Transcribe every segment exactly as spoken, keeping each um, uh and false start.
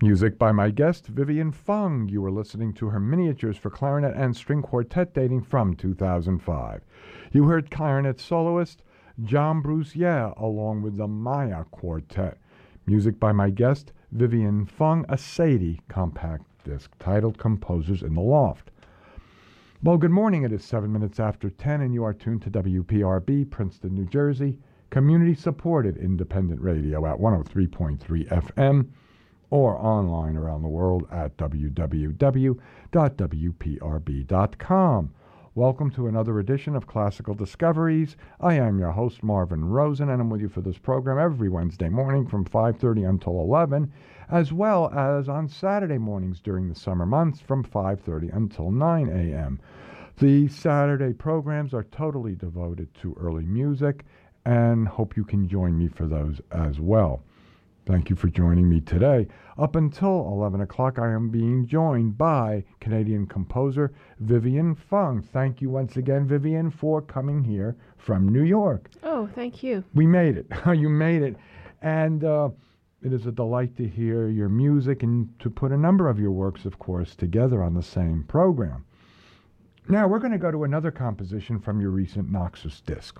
Music by my guest, Vivian Fung. You were listening to her miniatures for clarinet and string quartet dating from two thousand five. You heard clarinet soloist John Brusier along with the Maya Quartet. Music by my guest, Vivian Fung, a Sadie compact disc titled Composers in the Loft. Well, good morning. It is seven minutes after ten, and you are tuned to W P R B, Princeton, New Jersey, community-supported independent radio at one oh three point three F M, or online around the world at w w w dot w p r b dot com. Welcome to another edition of Classical Discoveries. I am your host, Marvin Rosen, and I'm with you for this program every Wednesday morning from five thirty until eleven, as well as on Saturday mornings during the summer months from five thirty until nine a.m. The Saturday programs are totally devoted to early music, and hope you can join me for those as well. Thank you for joining me today. Up until eleven o'clock, I am being joined by Canadian composer Vivian Fung. Thank you once again, Vivian, for coming here from New York. Oh, thank you. We made it. You made it. And uh, it is a delight to hear your music and to put a number of your works, of course, together on the same program. Now, we're going to go to another composition from your recent Naxos disc.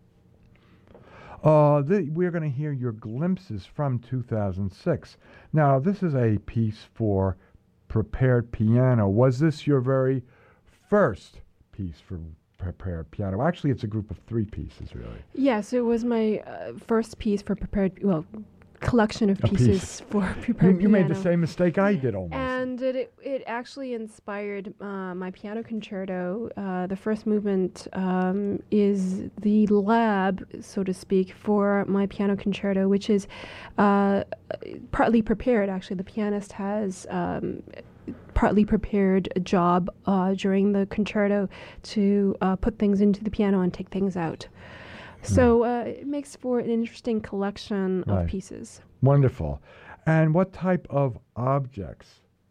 Uh, the, we're going to hear your glimpses from two thousand six. Now, this is a piece for prepared piano. Was this your very first piece for prepared piano? Actually, it's a group of three pieces, really. Yes, it was my uh, first piece for prepared, well, collection of A pieces piece. for prepared You, you piano. made the same mistake I did almost. And it it actually inspired uh, my piano concerto. Uh, the first movement um, is the lab, so to speak, for my piano concerto, which is uh, partly prepared. Actually, the pianist has um, partly prepared a job uh, during the concerto to uh, put things into the piano and take things out. So uh, it makes for an interesting collection Right. of pieces. Wonderful. And what type of objects?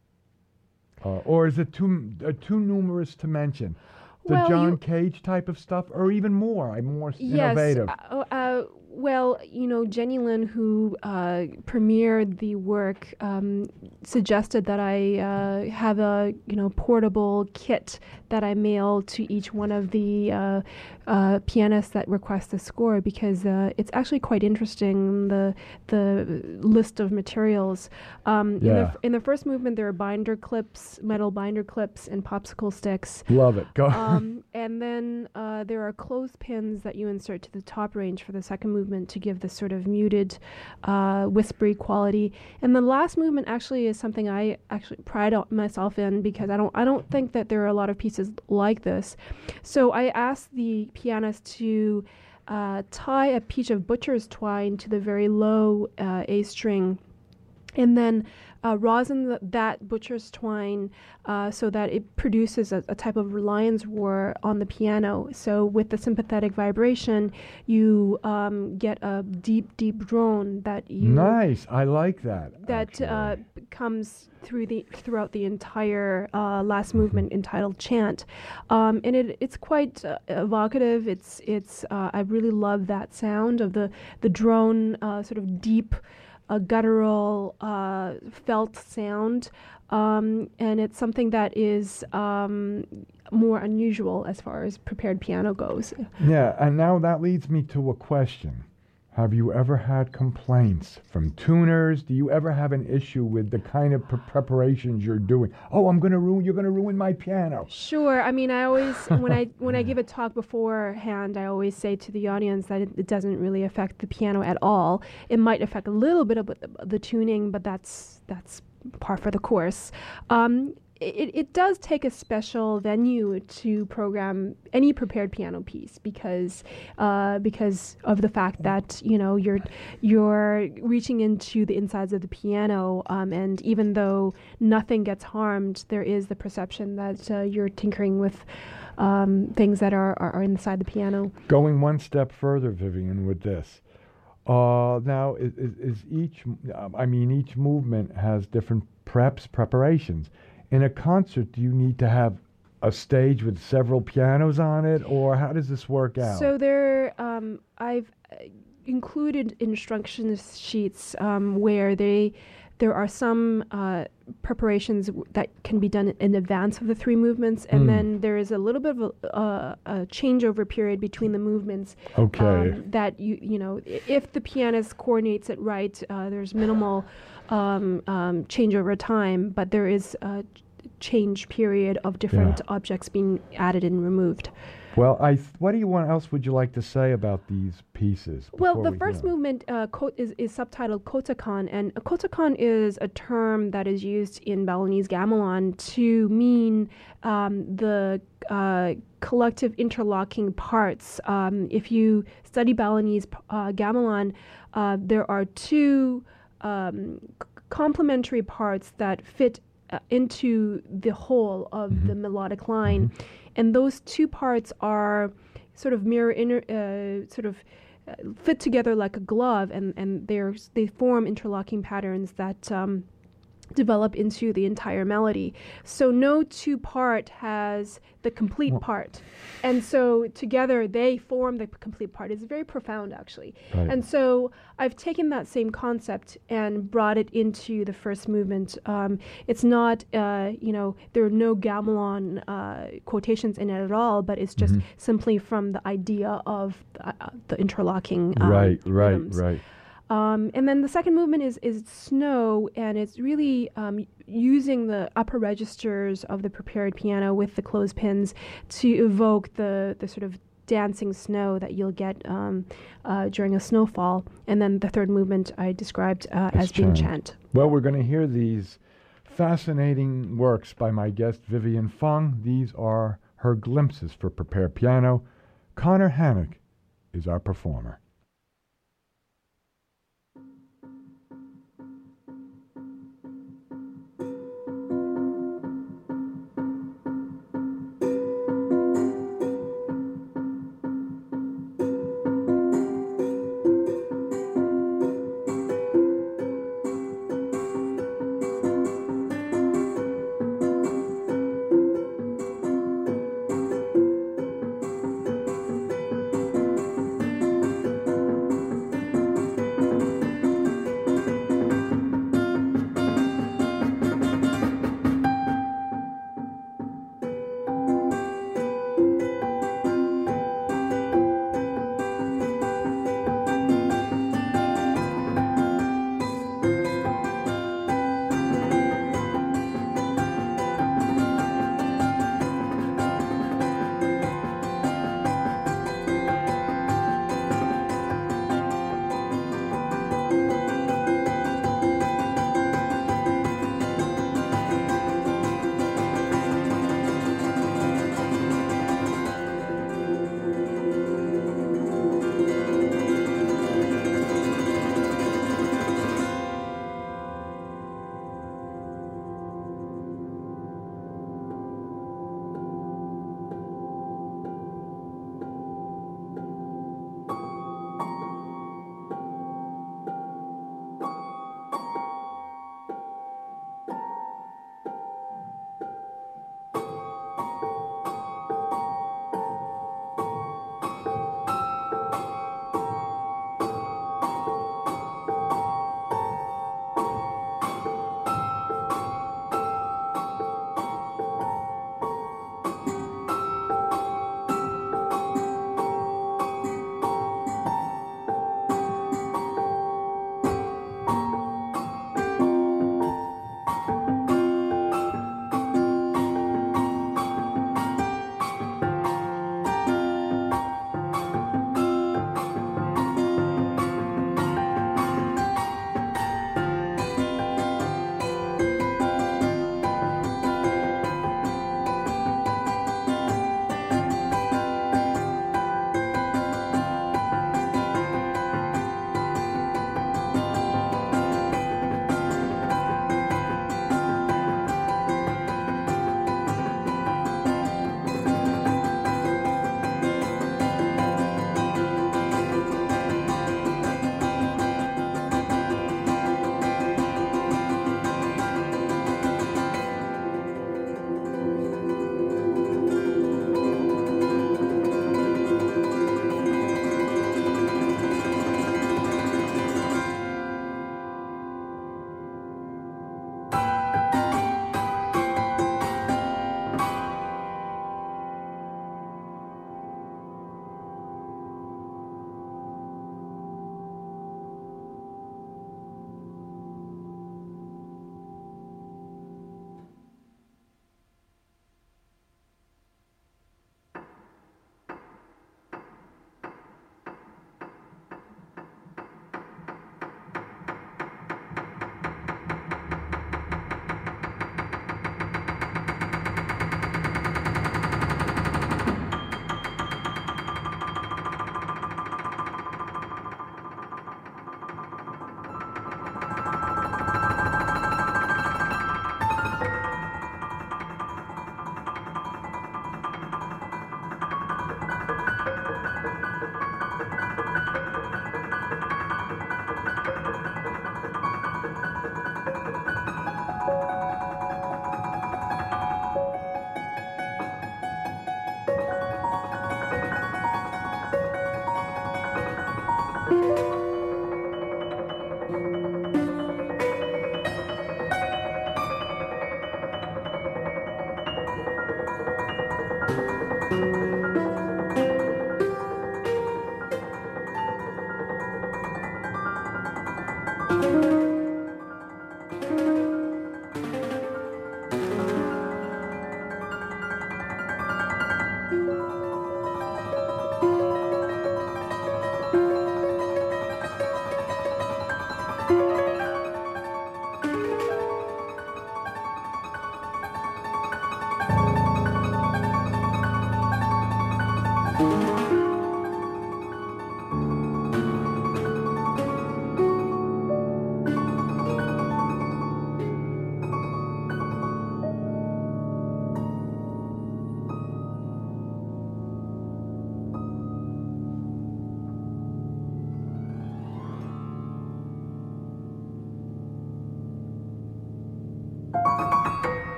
Uh, or is it too uh, too numerous to mention? The Well, John you- Cage type of stuff, or even more? I'm more Yes. innovative. Uh, uh, well, you know, Jenny Lin, who uh, premiered the work, um, suggested that I uh, have a, you know, portable kit that I mail to each one of the uh, uh, pianists that request the score, because uh, it's actually quite interesting, the the list of materials. Um, in, the, Yeah. f- in the first movement, there are binder clips, metal binder clips, and popsicle sticks. Love it. Go. um, and then uh, there are clothespins that you insert to the top range for the second movement to give this sort of muted, uh, whispery quality. And the last movement actually is something I actually pride on myself in, because I don't I don't think that there are a lot of pieces like this. So I asked the pianist to uh, tie a piece of butcher's twine to the very low uh, A string, and then uh, rosin th- that butcher's twine uh, so that it produces a, a type of lion's roar on the piano. So with the sympathetic vibration, you um, get a deep, deep drone that you Nice. I like that. that actually. uh, b- comes through the throughout the entire uh, last movement entitled Chant, um, and it it's quite uh, evocative. It's it's uh, I really love that sound of the the drone, uh, sort of deep, a guttural, uh, felt sound, um, and it's something that is um, more unusual as far as prepared piano goes. Yeah, and now that leads me to a question. Have you ever had complaints from tuners? Do you ever have an issue with the kind of pre- preparations you're doing? Oh, I'm gonna ruin. You're gonna ruin my piano. Sure. I mean, I always when I when I give a talk beforehand, I always say to the audience that it, it doesn't really affect the piano at all. It might affect a little bit of the, the tuning, but that's that's par for the course. Um, it, it does take a special venue to program any prepared piano piece, because uh, because of the fact that, you know, you're you're reaching into the insides of the piano, um, and even though nothing gets harmed, there is the perception that uh, you're tinkering with um, things that are, are, are inside the piano. Going one step further, Vivian, with this. Uh, now, is, is, is each, um, I mean, each movement has different preps, preparations. In a concert, do you need to have a stage with several pianos on it, or how does this work out? So there, um, I've uh, included instruction sheets um, where they there are some uh, preparations w- that can be done in advance of the three movements, and Mm. then there is a little bit of a, uh, a changeover period between the movements. Okay. Um, that you you know, i- if the pianist coordinates it right, uh, there's minimal um, um, change over time, but there is a ch- change period of different Yeah. objects being added and removed. Well, I th- what do you want else would you like to say about these pieces? Well, before the we first go? movement uh, ko- is, is subtitled Kotakan, and a Kotakan is a term that is used in Balinese gamelan to mean um, the uh, collective interlocking parts. Um, if you study Balinese uh, gamelan, uh, there are two um, c- complementary parts that fit uh, into the whole of Mhm. the melodic line, and those two parts are sort of mirror inner, uh, sort of uh, fit together like a glove, and and they're they form interlocking patterns that um, develop into the entire melody. So no two part has the complete Well- part, and so together they form the p- complete part. It's very profound, actually. Right. And so I've taken that same concept and brought it into the first movement. Um, it's not, uh, you know, there are no gamelan uh, quotations in it at all, but it's just Mhm. simply from the idea of the, uh, the interlocking um, right, right, rhythms. right. Um, and then the second movement is is snow, and it's really um, using the upper registers of the prepared piano with the clothespins to evoke the the sort of dancing snow that you'll get um, uh, during a snowfall. And then the third movement I described uh, As as being chant. chant. Well, we're going to hear these fascinating works by my guest Vivian Fung. These are her glimpses for prepared piano. Connor Hannock is our performer.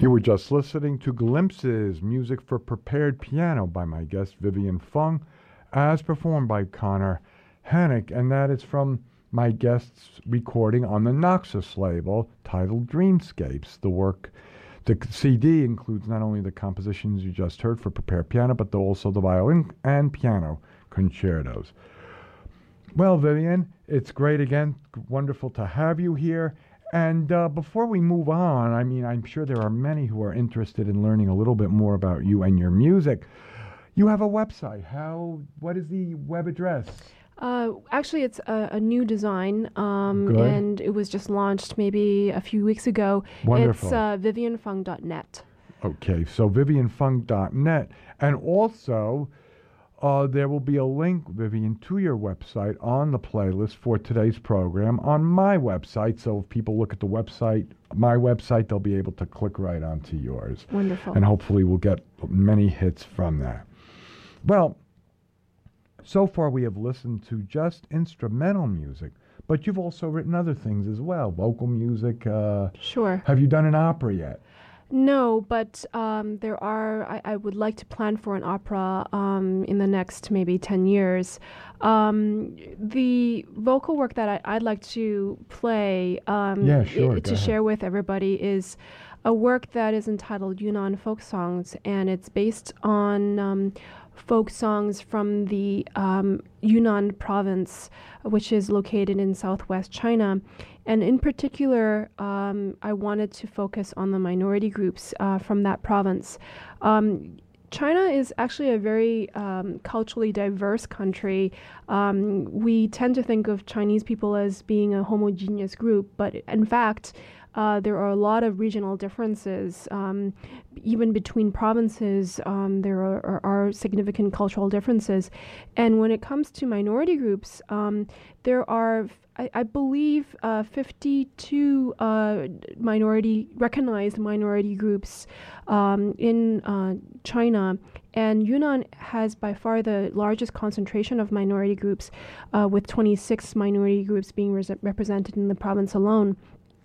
You were just listening to Glimpses, music for prepared piano by my guest Vivian Fung, as performed by Connor Hannock, and that is from my guest's recording on the Noxus label titled Dreamscapes. The work, the C D includes not only the compositions you just heard for prepared piano, but also the violin and piano concertos. Well, Vivian, it's great again. Wonderful to have you here. And uh, before we move on, I mean, I'm sure there are many who are interested in learning a little bit more about you and your music. You have a website. How? What is the web address? Uh, actually, it's a, a new design, um, Good. and it was just launched maybe a few weeks ago. Wonderful. It's uh, vivian fung dot net. Okay, so vivian fung dot net. And also, uh, there will be a link, Vivian, to your website on the playlist for today's program on my website. So if people look at the website, my website, they'll be able to click right onto yours. Wonderful. And hopefully we'll get many hits from that. Well, so far we have listened to just instrumental music, but you've also written other things as well, vocal music. Uh, Sure. have you done an opera yet? No, but um, there are. I, I would like to plan for an opera um, in the next maybe ten years. Um, the vocal work that I, I'd like to play um, Yeah, sure, i- go to ahead. share with everybody is a work that is entitled Yunnan Folk Songs, and it's based on um, folk songs from the um, Yunnan province, which is located in southwest China. And in particular, um, I wanted to focus on the minority groups uh, from that province. Um, China is actually a very um, culturally diverse country. Um, we tend to think of Chinese people as being a homogeneous group, but in fact, uh, there are a lot of regional differences. Um, even between provinces, um, there are, are, are significant cultural differences. And when it comes to minority groups, um, there are, I, I believe, uh, fifty-two uh, minority recognized minority groups um, in uh, China. And Yunnan has by far the largest concentration of minority groups, uh, with twenty-six minority groups being res- represented in the province alone.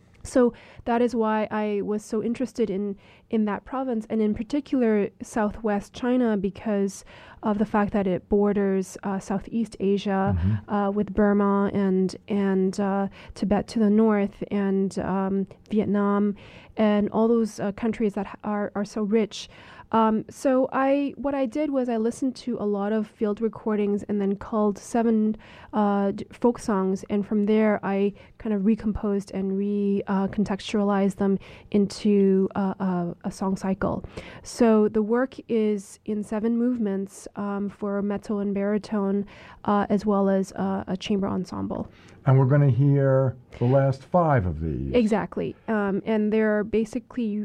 So that is why I was so interested in, in that province, and in particular southwest China, because of the fact that it borders uh, Southeast Asia Mm-hmm. uh, with Burma and and uh, Tibet to the north, and um, Vietnam, and all those uh, countries that ha- are are so rich. Um, so I, what I did was I listened to a lot of field recordings and then culled seven uh, d- folk songs, and from there I kind of recomposed and re uh, contextualized them into uh, a, a song cycle. So the work is in seven movements um, for mezzo and baritone, uh, as well as uh, a chamber ensemble. And we're going to hear the last five of these. Exactly. Um, and they're basically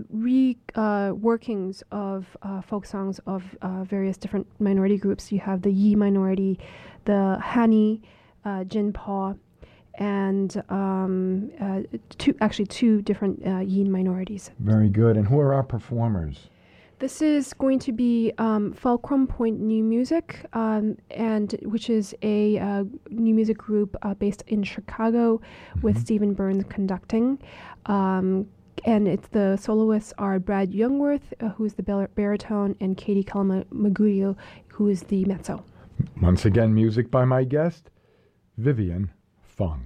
re-workings uh, of uh, folk songs of uh, various different minority groups. You have the Yi minority, the Hani, uh, Jinpa, and um, uh, two, actually two different uh, Yi minorities. Very good. And who are our performers? This is going to be um, Fulcrum Point New Music, um, and which is a uh, new music group uh, based in Chicago, with Stephen Burns conducting. Um, and it's the soloists are Brad Youngworth, uh, who is the bar- baritone, and Katie Kalamagurio, who is the mezzo. Once again, music by my guest, Vivian Fung.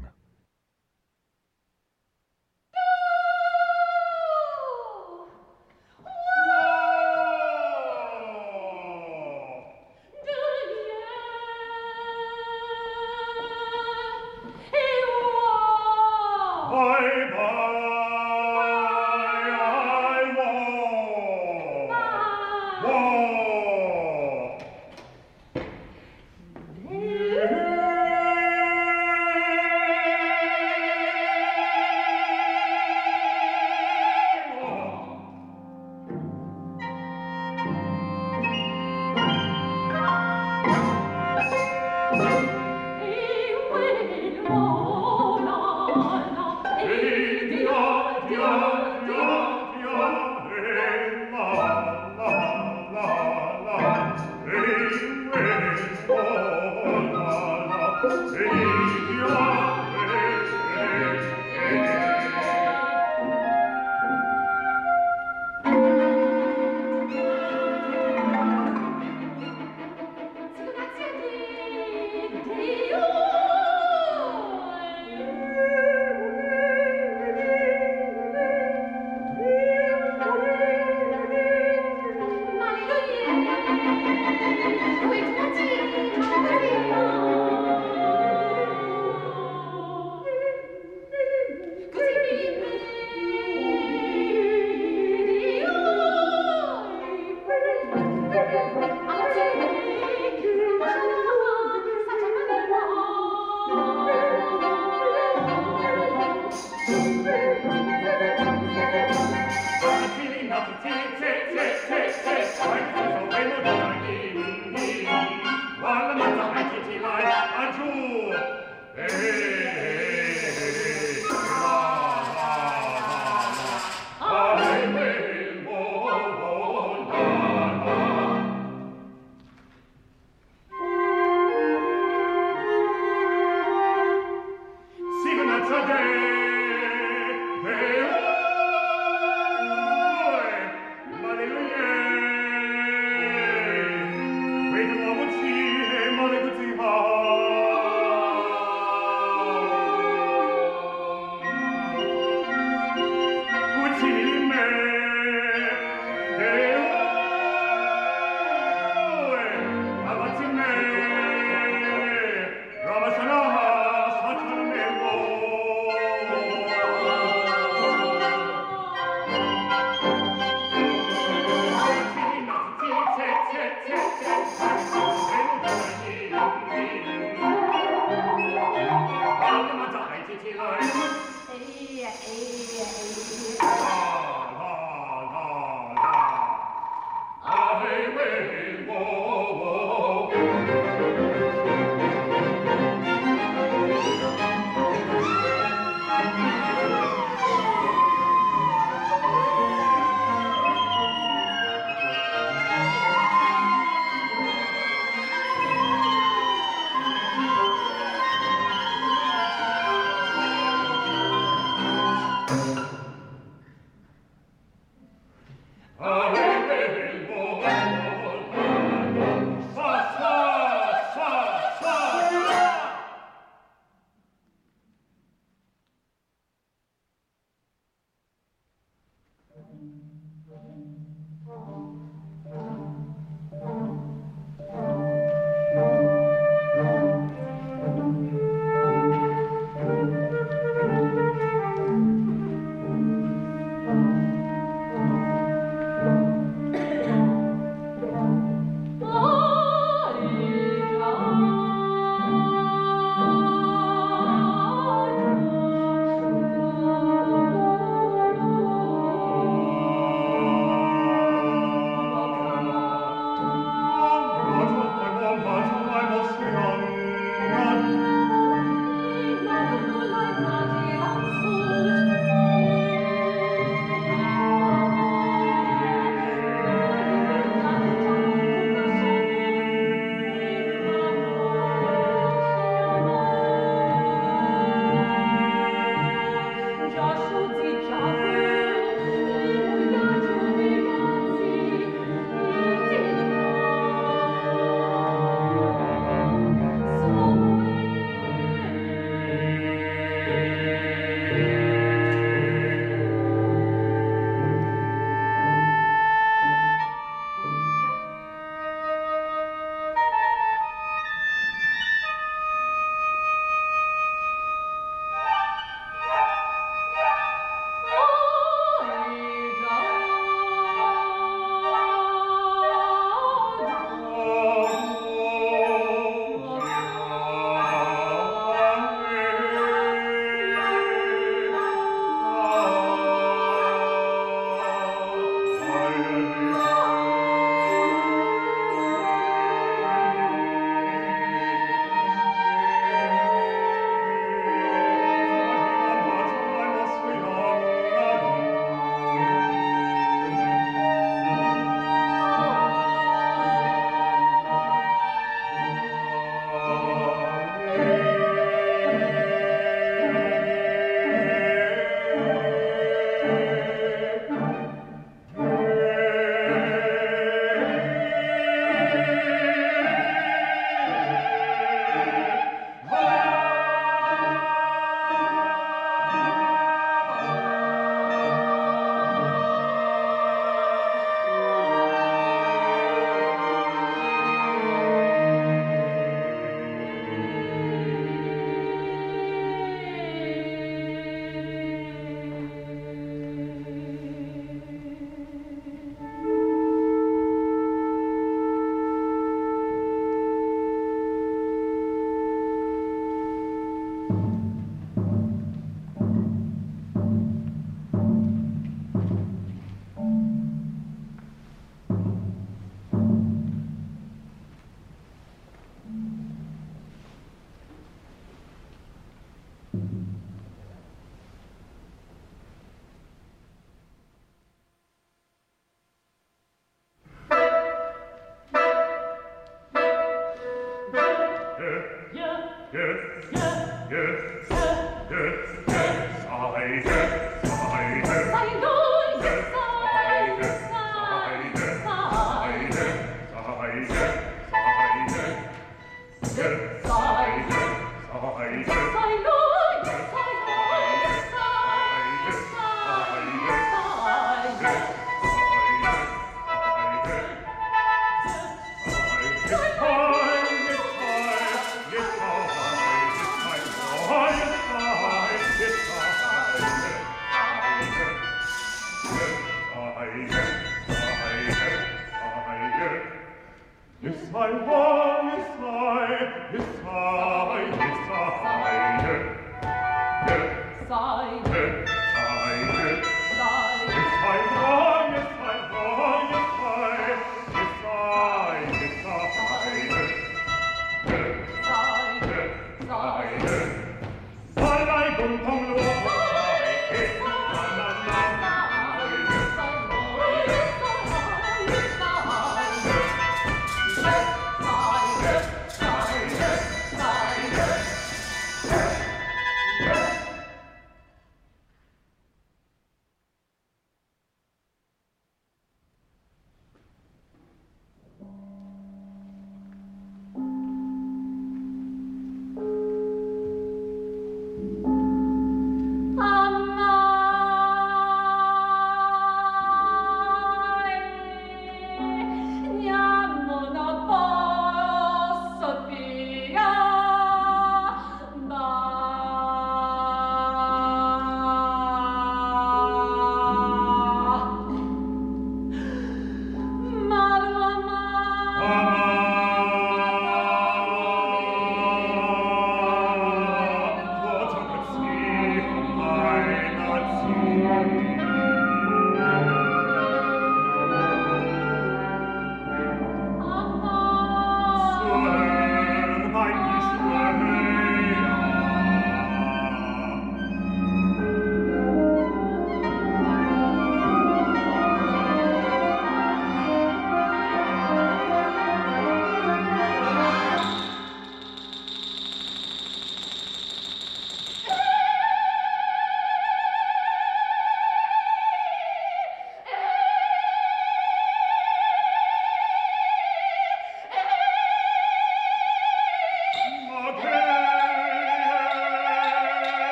Thank you. Thank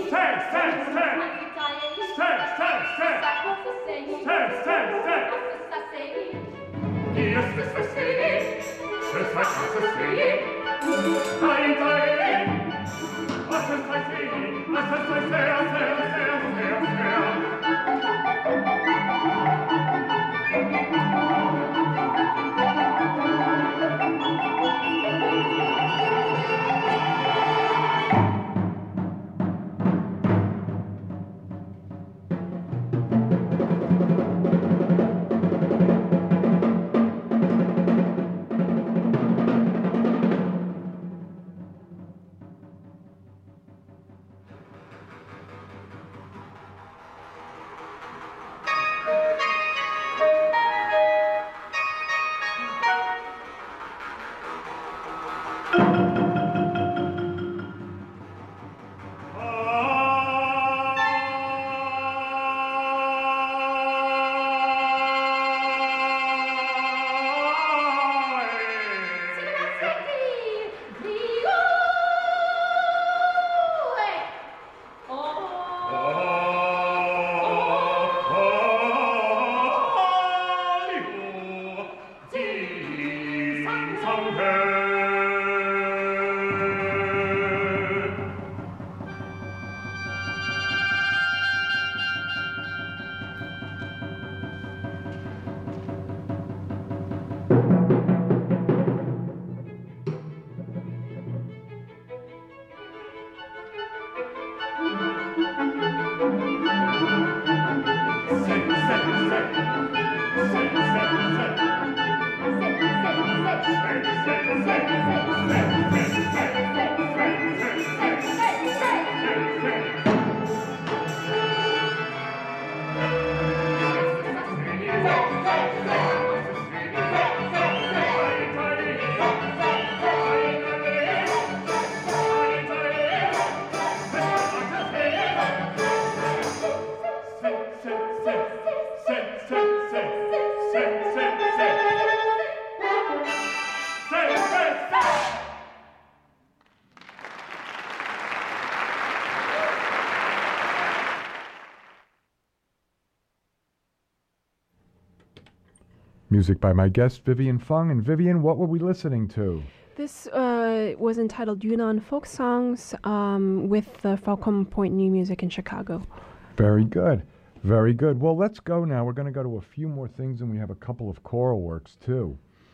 Music by my guest, Vivian Fung. And Vivian, what were we listening to? This uh, was entitled Yunnan Folk Songs um, with the Falcon Point New Music in Chicago. Very good. Very good. Well, let's go now. We're going to go to a few more things, and we have a couple of choral works, too,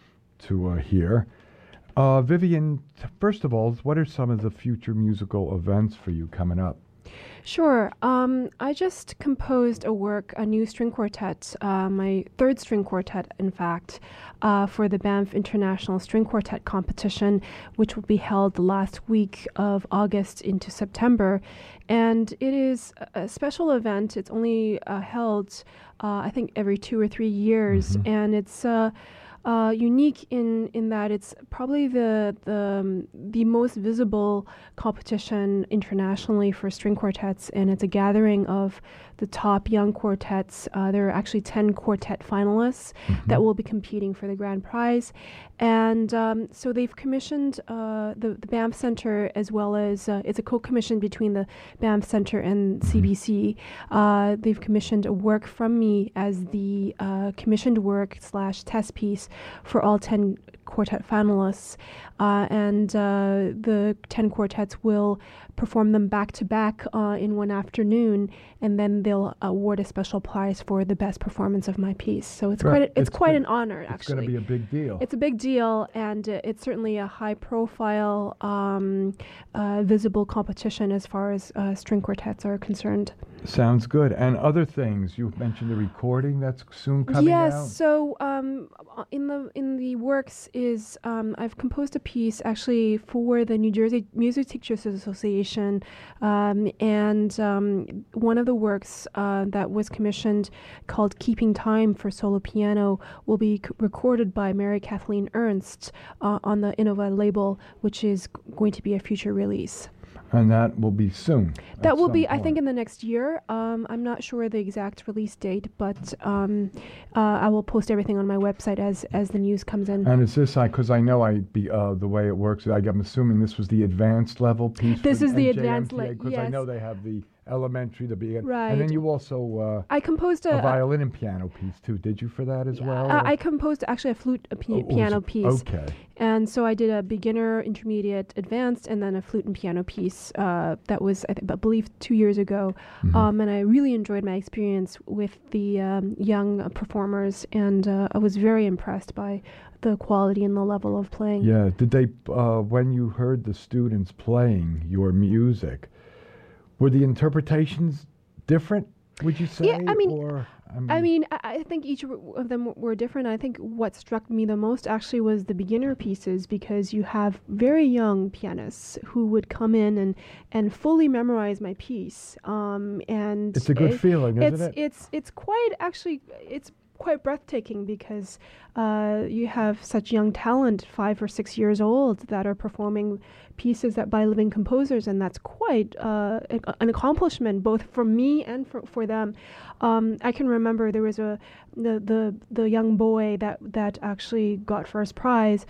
to uh, hear. Uh, Vivian, t- first of all, what are some of the future musical events for you coming up? Sure. Um, I just composed a work, a new string quartet, uh, my third string quartet, in fact, uh, for the Banff International String Quartet Competition, which will be held the last week of August into September. And it is a special event. It's only uh, held, uh, I think, every two or three years. Mm-hmm. And it's uh, uh, unique in, in that it's probably the, the, um, the most visible competition internationally for string quartets. And it's a gathering of the top young quartets. Uh, there are actually ten quartet finalists mm-hmm. that will be competing for the grand prize. And um, so they've commissioned uh, the, the Banff Center, as well as uh, it's a co-commission between the Banff Center and C B C. Uh, they've commissioned a work from me as the uh, commissioned work slash test piece for all ten quartet finalists. Uh, and uh, the ten quartets will perform them back to back uh, in one afternoon, and then they'll award a special prize for the best performance of my piece. So it's right. quite a, it's, it's quite big, an honor. It's actually, it's going to be a big deal. It's a big deal, and uh, it's certainly a high-profile, um, uh, visible competition as far as uh, string quartets are concerned. Sounds good. And other things, you've mentioned the recording that's soon coming yes, out. Yes. So um, in the in the works is um, I've composed a piece actually for the New Jersey Music Teachers Association, um, and um, one of the works uh, that was commissioned, called "Keeping Time" for solo piano, will be c- recorded by Mary Kathleen Ernst uh, on the Innova label, which is g- going to be a future release. And that will be soon. That at will some be, I point. think, in the next year. Um, I'm not sure the exact release date, but um, uh, I will post everything on my website as as the news comes in. And is this, because I know I be uh, the way it works, I, I'm assuming this was the advanced level piece. This for is the N J M T A, advanced le- Because I yes. know they have the elementary, the beginning. Right. And then you also, uh, I composed a a, violin and piano piece too. Did you for that as well? I, or- I composed actually a flute a pi- Oh, oh, piano so- piece. Okay. And so I did a beginner, intermediate, advanced, and then a flute and piano piece. Uh, that was, I, th- I believe, two years ago. Mhm. Um, and I really enjoyed my experience with the um, young uh, performers, and uh, I was very impressed by the quality and the level of playing. Yeah. Did they, uh, when you heard the students playing your music, were the interpretations different, would you say? Yeah, I mean, or, I mean, I mean, I, I think each of them were different. I think what struck me the most actually was the beginner pieces, because you have very young pianists who would come in and, and fully memorize my piece. Um, and it's a good it- feeling, isn't it's it? it's it's quite actually it's quite breathtaking, because uh, you have such young talent, five or six years old, that are performing pieces that by living composers, and that's quite uh, a- an accomplishment both for me and for, for them. Um, I can remember there was a the, the the young boy that that actually got first prize.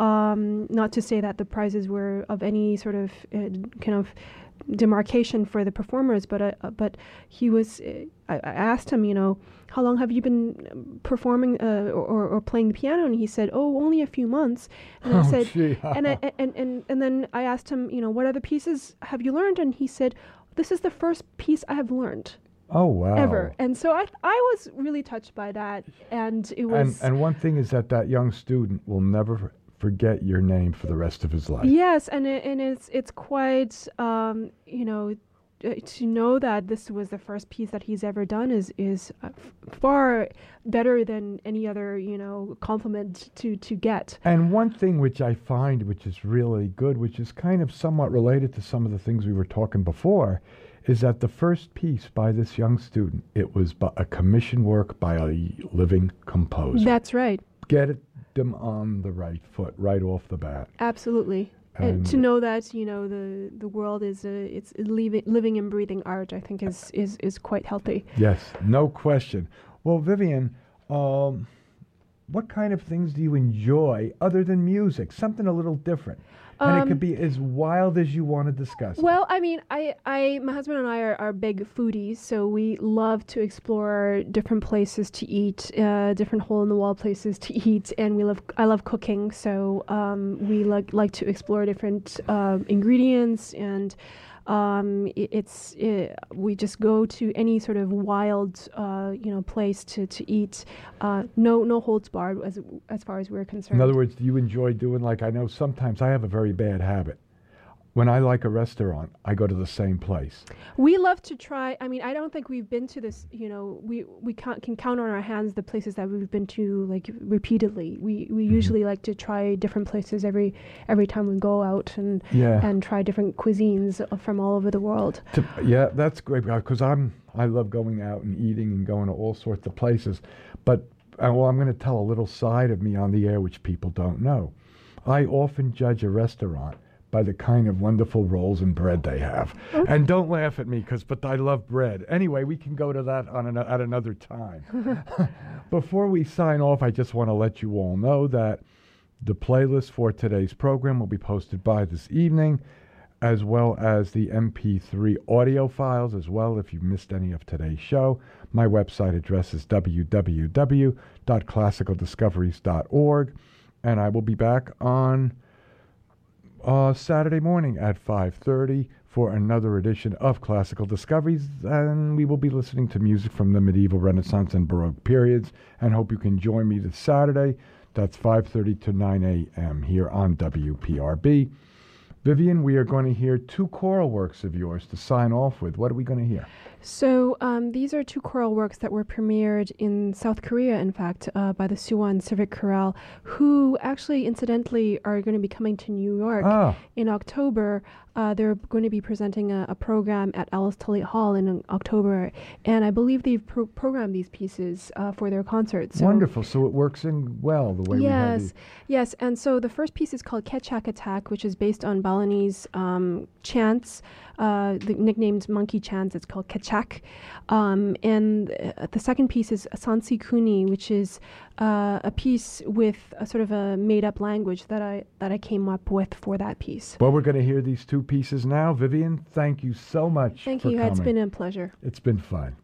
Um, not to say that the prizes were of any sort of uh, kind of demarcation for the performers, but uh, uh, but he was. Uh, I, I asked him, you know, how long have you been um, performing uh, or, or playing the piano? And he said, oh, only a few months. And I Oh, said, gee. and I and, and and then I asked him, you know, what other pieces have you learned? And he said, this is the first piece I have learned Oh, wow. ever. And so I I was really touched by that, and it And, was. and one thing is that that young student will never f- forget your name for the rest of his life. Yes, and it, and it's it's quite um, you know uh, to know that this was the first piece that he's ever done is is uh, f- far better than any other you know compliment to to get. And one thing which I find which is really good, which is kind of somewhat related to some of the things we were talking before, is that the first piece by this young student, it was bu- a commission work by a living composer. That's right, Get it, them on the right foot right off the bat. absolutely. And to And- know that you know the the world is a it's a living living and breathing art, I think is is is quite healthy. Yes, no question. Well, Vivian, um, what kind of things do you enjoy other than music? Something a little different. And it Um, could be as wild as you want to discuss. it. Well, I mean, I, I, my husband and I are, are big foodies, so we love to explore different places to eat, uh, different hole-in-the-wall places to eat, and we love, I love cooking, so um, we like like to explore different um, ingredients, and um, it, it's it, we just go to any sort of wild, uh, you know, place to to eat. Uh, no, no holds barred as as far as we're concerned. In other words, do you enjoy doing, like, I know sometimes I have a very bad habit. When I like a restaurant, I go to the same place. We love to try. I mean, I don't think we've been to this. You know, we we can can count on our hands the places that we've been to like repeatedly. We we Mhm. usually like to try different places every every time we go out and Yeah. and try different cuisines uh, from all over the world. To, yeah, that's great because I'm I love going out and eating and going to all sorts of places. But uh, well, I'm going to tell a little side of me on the air which people don't know. I often judge a restaurant by the kind of wonderful rolls and bread they have. And don't laugh at me, because but I love bread. Anyway, we can go to that on an, at another time. Before we sign off, I just want to let you all know that the playlist for today's program will be posted by this evening, as well as the M P three audio files as well if you missed any of today's show. My website address is w w w dot classical discoveries dot org, and I will be back on Uh, Saturday morning at five thirty for another edition of Classical Discoveries, and we will be listening to music from the medieval, Renaissance, and Baroque periods, and hope you can join me this Saturday. That's five thirty to nine a.m. here on W P R B. Vivian, we are going to hear two choral works of yours to sign off with. What are we going to hear? So um, these are two choral works that were premiered in South Korea, in fact, uh, by the Suwon Civic Chorale, who actually, incidentally, are going to be coming to New York Ah, in October. Uh, they're going to be presenting a, a program at Alice Tully Hall in October, and I believe they've pro- programmed these pieces uh, for their concert. So wonderful. So it works in well the way we have yes, yes. And so the first piece is called Ketchak Attack, which is based on Bal Balinese um, chants, uh, the nicknamed monkey chants. It's called Kachak. Um, and uh, the second piece is Sansi Kuni, which is uh, a piece with a sort of a made-up language that I that I came up with for that piece. Well, we're going to hear these two pieces now. Vivian, thank you so much Thank for you. coming. It's been a pleasure. It's been fun.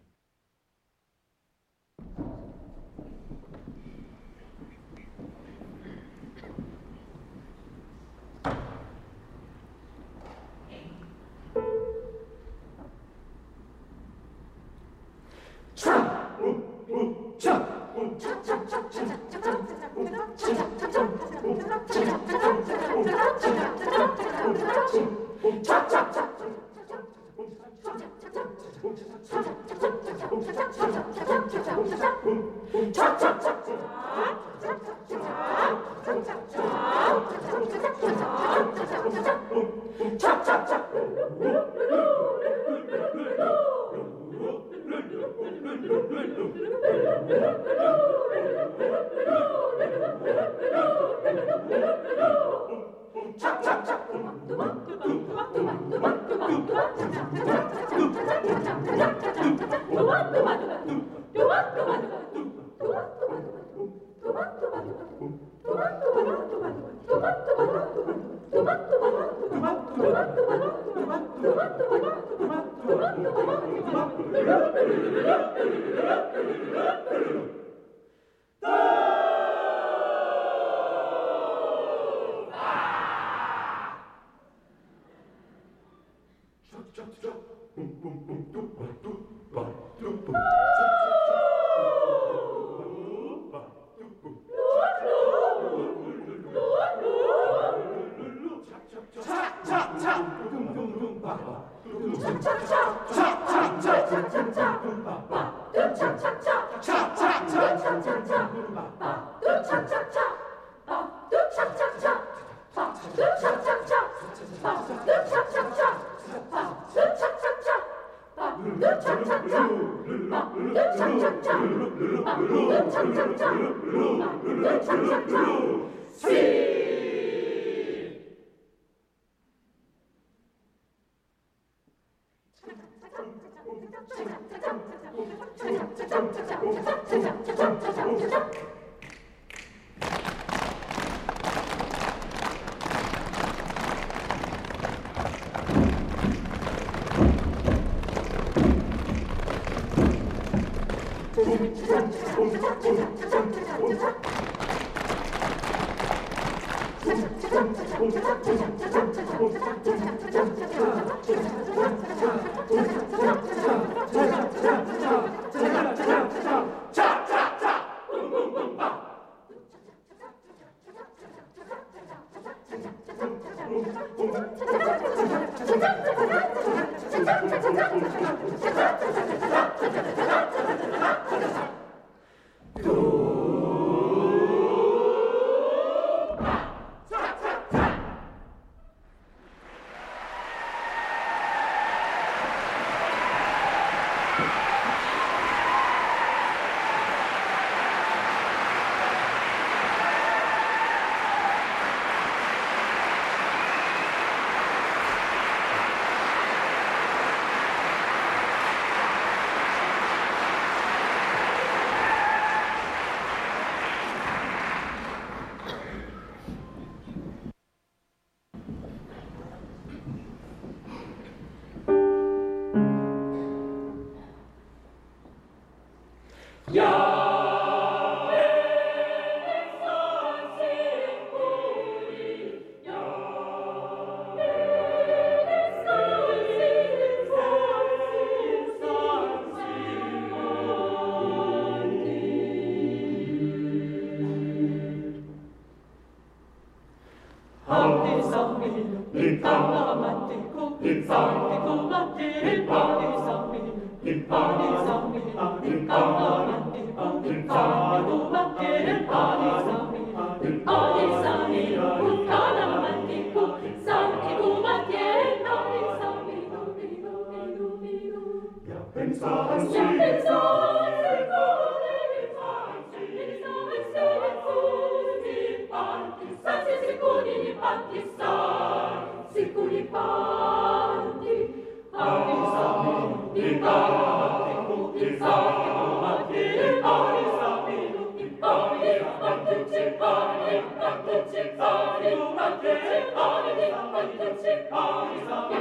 Thank you.